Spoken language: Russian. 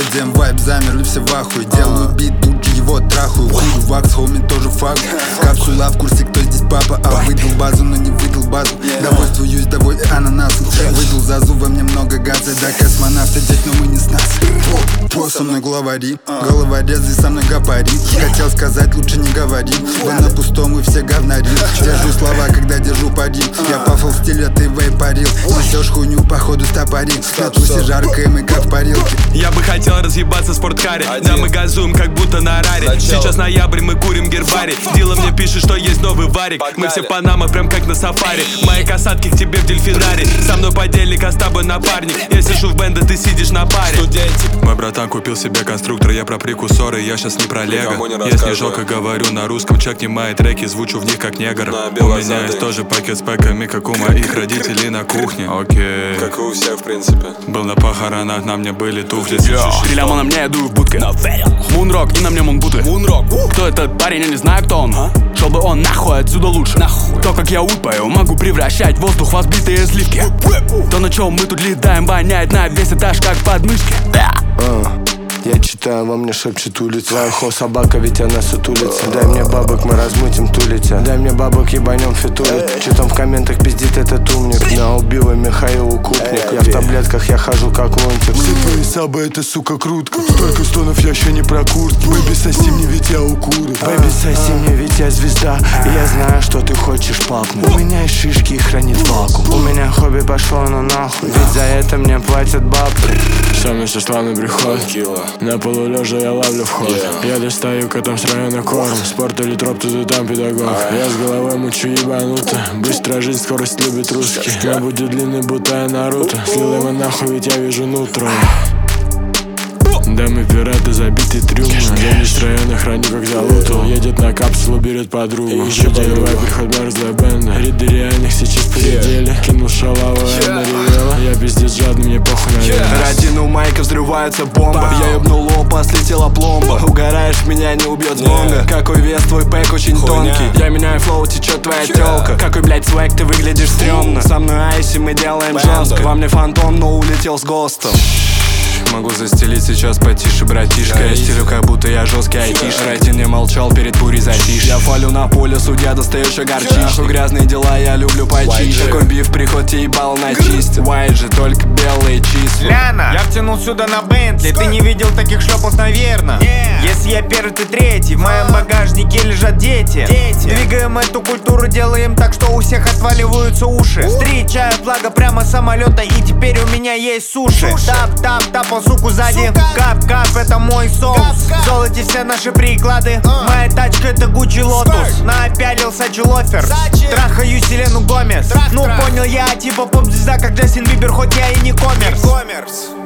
EDM вайб, замерли все в ахуе. Делаю бит, тут же его трахаю. Хуй, вакс, хоуми тоже факт. Капсула в курсе, кто здесь папа. А выдал базу, но не выдал базу. Довольствуюсь, довой ананасом. Выдал зазу, во мне много газа. Да, космонавты здесь, но мы не с нас. Со мной главари, головорезы со мной гапари. Хотел сказать, лучше не говори. Вы на пустом, вы все говнари. Держу слова, когда держу пари. Я пафл в стиле, ты вейпарил. Несешь хуйню, походу стопори. На тусе жарко, и мы как в парилке. Я бы хотел разъебаться в спорткаре. Да, мы газуем, как будто на раре. Сейчас ноябрь, мы курим гербарий. Дила мне пишет, что есть новый варик. Мы все в Панамах, прям как на сафари. Мои касатки к тебе в дельфинарий. Со мной подельник, а с тобой напарник. Я сижу в бенде, ты сидишь на паре. Мой братан купил себе конструктор, я про прикусоры, я щас не про лего. Я снежок и говорю на русском, чекни мои треки, звучу в них как негр. У меня есть тоже пакет с пэками, как у моих родителей на кухне. Окей, как и у всех, в принципе. Был на похоронах, на мне были туфли. 3 ляма на мне, я дую в будке. Мунрок, и на мне монбуты. Кто этот парень, я не знаю, кто он. Шел бы он нахуй отсюда лучше. То, как я утпаю, могу превращать в воздух в взбитые сливки. То, на чем мы тут летаем, воняет на весь этаж, как подмышки. Я читаю, во мне шепчет улица. Твоя хо собака, ведь она сутулится. Дай мне бабок, мы размутим тулите. Дай мне бабок, ебанем фитулит. Че там в комментах пиздит этот умник? Меня убила Михаил Укупник. Я в таблетках, я хожу как лунтик. Все твои сабы, это сука крутка. Столько стонов, я еще не про куртки. Бэби, соси мне, ведь я укурю. Бэби, соси мне, ведь я звезда. И я знаю, что ты хочешь папнуть. У меня есть шишки, их хранит вакуум. У меня хобби пошло на нахуй. Ведь за это мне платят бабки. Самый со славный приход. На полу лежа я ловлю вход. Я достаю котом с района корм. Спорт или троп, ты там педагог. Я с головой мучу ебануто. Быстро жизнь, скорость любит русский. Я буду длинный, будто я Наруто. Слил его нахуй, ведь я вижу нутро. Да, мы пираты, забитый трюм. Я не строен, храню как залутал. Едет на капсулу, берет подругу. Еще подавай приход мерзлая бенда. Риды реальных сейчас предели. Кинул шалаву, она ревела. Я пиздец жадный, мне похуй на вес. Родину майка, взрывается бомба. Я ебнул лопа, слетела пломба. Угораешь, меня не убьет с гонга. Какой вес, твой пэк очень тонкий. Я меняю флоу, течет твоя тёлка. Какой, блядь, свек, ты выглядишь стрёмно. Со мной айси, мы делаем жестко. Во мне фантом, но улетел с ГОСТом. Могу застелить сейчас потише, братишка. Я стилю, как будто я жесткий айтишь. Райтин не молчал, перед бурей затишь. Я фалю на поле, судья достаешь огорчишь. Нахуй грязные дела, я люблю почище. Такой биф, приход, тебе ебал на чисте. White же, только белые числа. Ляна, я втянул сюда на Бентли. Ты не видел таких шлепов, наверно. Если я первый, ты третий. В моем багажнике лежат дети. Двигаем эту культуру, делаем так, что у всех отваливаются уши. Встречаю флага прямо с самолета, и теперь у меня есть суши. Тап, тапал суку сзади. Кап, это мой соус. В золоте все наши приклады. Моя тачка это Гуччи Лотус. Напялил Сачи Лофер. Трахаю Селену Гомес. Ну понял я, типа поп-звезда, как Джастин Бибер, хоть я и не коммерс.